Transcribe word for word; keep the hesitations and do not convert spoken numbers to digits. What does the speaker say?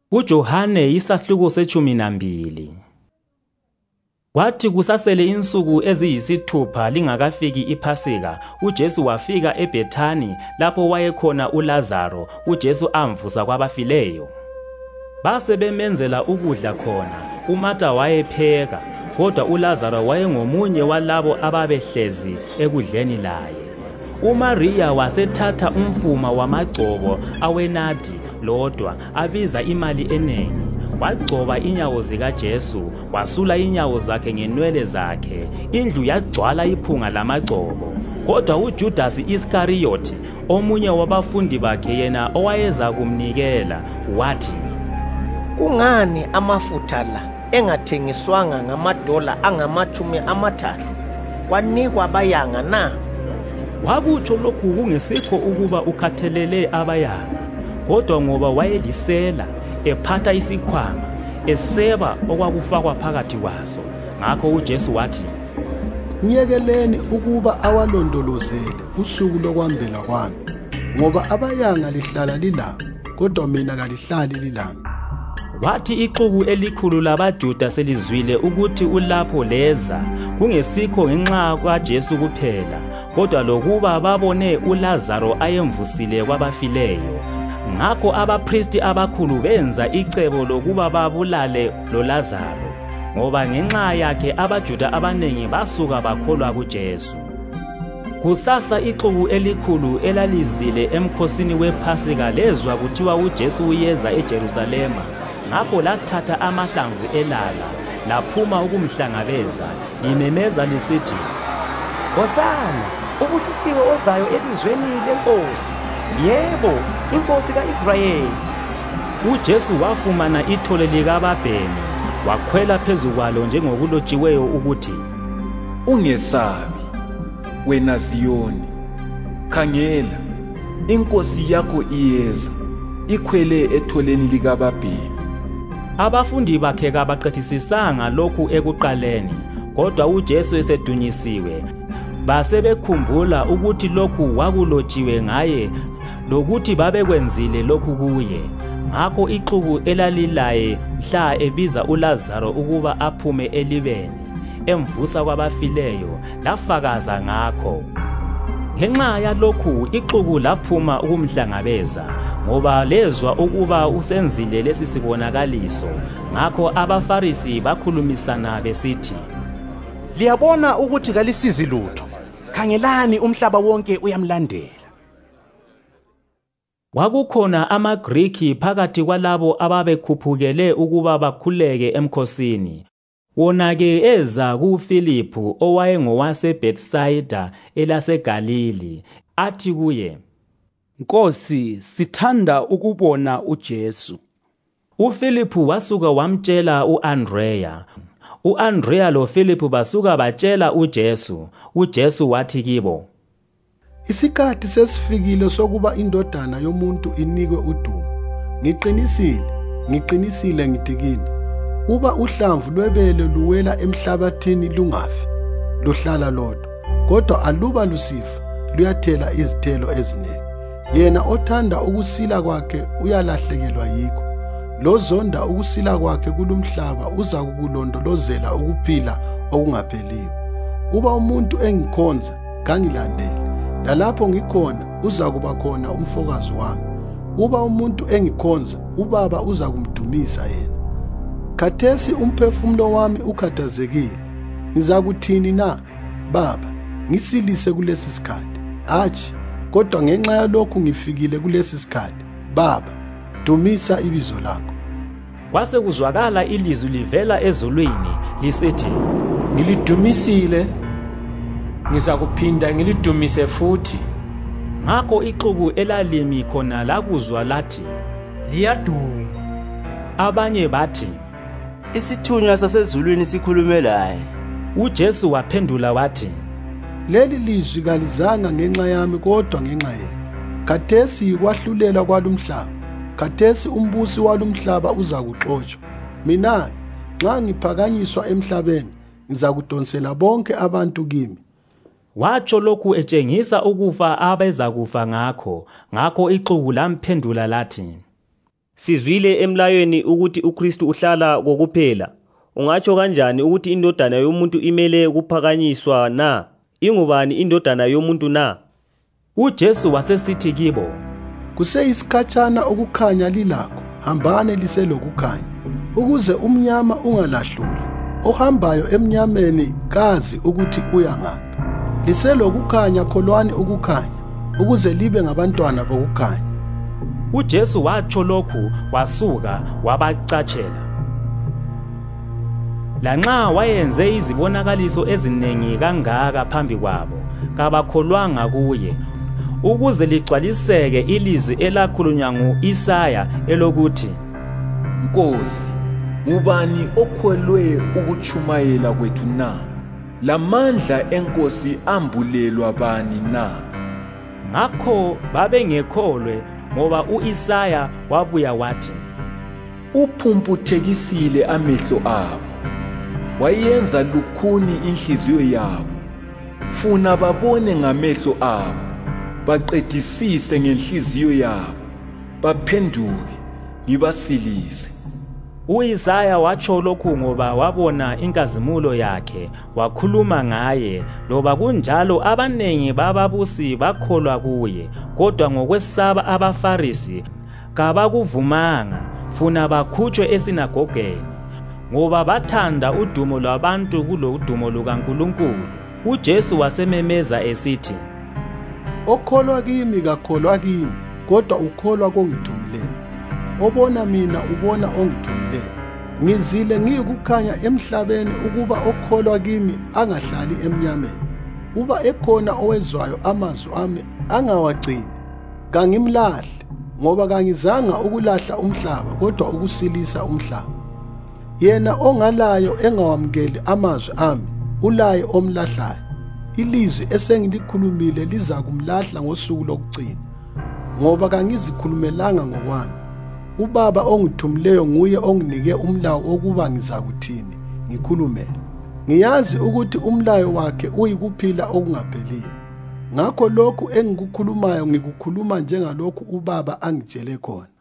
UJohane isahluko sechumi nambili. Kwathi kusasele insuku eziyisithupha lingakafiki iPhasika, uJesu wafika eBhethani lapho wayekhona uLazaro, uJesu amvusa kwabafileyo. Base bemenzela ukudla khona. uMatha wayepheka, kodwa uLazaro wayengomunye walabo ababehlezi ekudleni laye. uMariya wasethatha umfuma wamagcobo awenadi lodwa abiza imali enengi, wagcoba inyawo zikaJesu, wasula inyawo zakhe ngenwele zakhe. Indlu yagcwala iphunga lamagcobo. Kodwa uJudasi Iskariyothi, omunye wabafundi bakhe, yena owayeza kumnikela, wathi, "Kungani amafutha la engathengiswanga ngamadola angamachumi amathathu kwanikwa abayanga na?" Wakutsho lokhu kungesikho ukuba ukhathelele abayanga, kodwa ngoba wayelisela, ephatha isikhwama, eseba okwakufakwa phakathi kwaso. Ngakho uJesu wathi, "Nyekeleni ukuba awalondolozele usuku lokwambela kwami, ngoba abayanga lihlala lilabo, kodwa mina kalihlali lilami." Wathi ixuku elikhulu labaJuda selizwile ukuthi ulapho leza, kungesikho ngenxa kaJesu kuphela, kodwa lokuba babone uLazaro ayemvusile kwabafileyo. Ngakho abaphristi abakhulu benza icebo lokuba babulale loLazaro, ngoba ngenxa yakhe abaJuda abanengi basuka bakholwa kuJesu. Kusasa ixuku elikhulu elalizile emkhosini wePhasika lezwa kuthiwa uJesu uyeza eJerusalema. Ngakho lathatha amahlamvu elala, laphuma ukumhlangabeza, limemeza lisithi, "Hosana, ubusisiwe ozayo elizweni lenkosi! Yebo, inkosi ka-Israyeli!" UJesu wafumana ithole likababhemi, wakhwela phezu kwalo njengokulotshiweyo ukuthi, "Ungesabi, wena Ziyoni, khangela, inkosi yakho iyeza, ikhwele etholeni likababhemi." Abafundi bakhe kabaqedisisanga lokhu ekuqaleni, kodwa uJesu esedunyisiwe, basebekhumbula ukuthi lokhu kwakulotshiwe ngaye lokuthi babekwenzile lokhu kuye. Ngakho ixuku elalilaye mhla ebiza uLazaro ukuba aphume elibeni, emvusa kwabafileyo, lafakaza ngakho. Ngenxa yalokhu ixuku laphuma ukumhlangabeza, ngoba lezwa ukuba usenzile lesi sibonakaliso. Ngakho abaFarisi bakhulumisana besithi, "Liyabona ukuthi kalisizi lutho. Khangelani, umhlaba wonke uyamlandela." Kwakukhona amaGrikhi phakathi kwalabo ababekhuphukele ukuba bakhuleke emkhosini. Wona-ke eza kuFiliphu owayengowaseBhethsayida elaseGalili, athi kuye, "Nkosi, sithanda ukubona uJesu." UFiliphu wasuka wamtshela u-Andreya. U-Andreya loFiliphu basuka batshela uJesu. UJesu wathi kibo, "Isikhathi sesifikile sokuba indodana yomuntu inikwe udumo. Ngiqinisile, ngiqinisile ngithi kini, uba uhlamvu lwebele luwela emhlabathini lungafi, luhlala lodwa, kodwa aluba lusifa, luyathela izithelo eziningi. Yena othanda ukusila kwakhe uyalahlekelwa yikho. Lozonda ukusila kwakhe kulumhlaba uza kukulondolozela ukuphila okungapheliyo. Uba umuntu engikhonza, kangilandele, lalapho ngikhona uza kuba khona umfokazi wami. Uba umuntu engikhonza, uBaba uza kumdumisa yena. Khathesi umphefumulo wami ukhathazekile. Ngizakuthini na, Baba, ngisilise kulesi sikhathi? Atshi, kodwa ngenxa yalokhu ngifikile kulesi sikhathi. Baba, dumisa ibizo lakho." Kwase kuzwakala ilizwi livela ezulwini lisithi, "Ngilidumisile, ngiza kuphinda ngilidumise futhi." Ngakho ixuku elalimi khona lakuzwa lathi, "Liyaduma." Abanye bathi, "Isithunywa sasezulwini sikhulume laye." UJesu waphendula wathi, "Leli lizwi kalizanga ngenxa yami kodwa ngenxa yenu. Khathesi yikwahlulela kwalumhlaba. Khathesi umbusi walumhlaba uza kuxotshwa. Mina, nxa ngiphakanyiswa emhlabeni, ngizakudonsela bonke abantu kimi." Watsho lokhu etshengisa ukufa abezakufa ngakho. Ngakho ixuku lamphendula lathi, Sizwile emlayweni ukuthi uKristu uhlala kokuphela. Ungatsho kanjani ukuthi indodana yomuntu imele ukuphakanyiswa na? Ingubani indodana yomuntu na? UJesu wasesithi kibo, kuseyisikhatshana ukukhanya lilakho, hambane liselokukhanya, ukuze umnyama ungalahluli. Ohambayo emnyameni kazi ukuthi uya ngaphi. Liselokukhanya, kholwani ukukhanya, ukuze libe ngabantwana bokukhanya. UJesu watsho lokhu wasuka wabacatshela. Lanxa wayenze izibonakaliso ezinengi kangaka phambi kwabo, kabakholwanga kuye, ukuze ligcwaliseke ilizwi elakhulunywa ngu-Isaya elokuthi, Nkosi, ubani okholwe ukuchumayela kwethu na? Lamandla enkosi ambulelwa bani na? Ngakho babengekholwe ngoba u-Isaya wabuya wathi, uphumputhekisile amehlo abo, wayenza lukhuni inhliziyo yabo. Funa babone ngamehlo abo, baqedisise ngenhliziyo yabo, baphenduke ngibasilise. U-Isaya watsho lokhu ngoba wabona inkazimulo yakhe, wakhuluma ngaye. Loba kunjalo abanengi bababusi bakholwa kuye, kodwa ngokwesaba abaFarisi kabakuvumanga, funa bakhutshwe esinagogeni, ngoba bathanda udumo lwabantu kulodumo lukaNkulunkulu. UJesu wasememeza esithi, okholwa kimi kakholwa kimi, kodwa ukholwa kongithumileyo. Obona mina ubona ongithumileyo. Ngizile ngiyikukhanya emhlabeni ukuba okholwa kimi angahlali emnyameni. Uba ekhona owezwayo amazwi ami angawagcini, kangimlahle, ngoba kangizanga ukulahla umhlaba kodwa ukusilisa umhlaba. Yena ongalayo engawamukeli amazwi ami, ulaye omlahlayo. Ilizwi esengilikhulumile liza kumlahla ngosuku lokucina, ngoba kangizikhulumelanga ngokwami. Ubaba ongithumileyo nguye onginike umlayo wokuba ngizakuthini ngikhulumele. Ngiyazi ukuthi umlayo wakhe uyikuphila okungapheliyo. Ngakho lokhu engikukhulumayo ngikukhuluma njengalokhu ubaba angitshele khona.